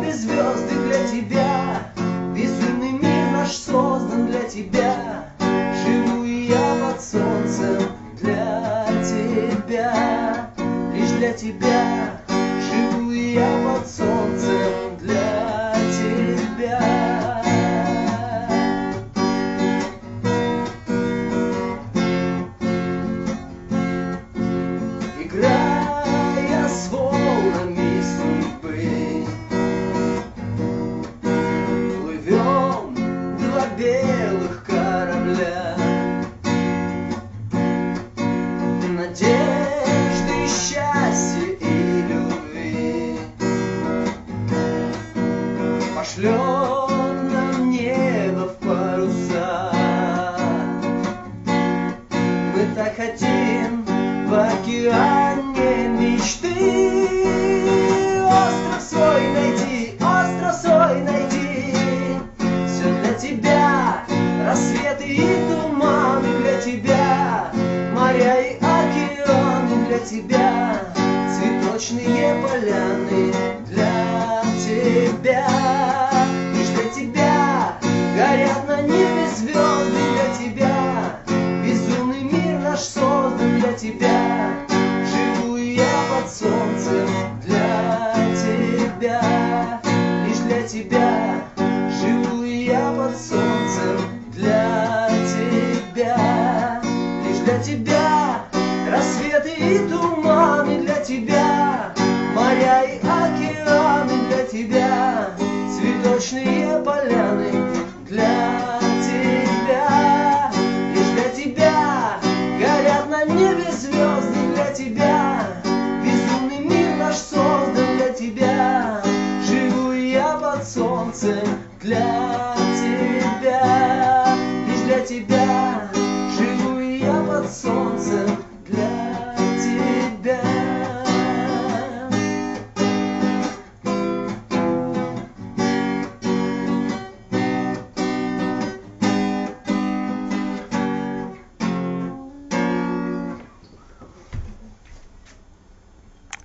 небе звезды для тебя. Безумный мир наш создан для тебя. Живу и я под солнцем для тебя. Лишь для тебя. Живу и я под солнцем для тебя. Играя с волнами судьбы, плывем два белых корабля. Надежды, счастья и любви пошлет нам небо в паруса. Мы так хотим в океане мечты остров свой найти, остров свой найти. Все для тебя, рассветы и туманы для тебя, моря и океаны для тебя, цветочные поляны для тебя. Лишь для тебя горят на небе звезды для тебя. Безумный мир наш создан для тебя. Живу я под солнцем для тебя. Лишь для тебя.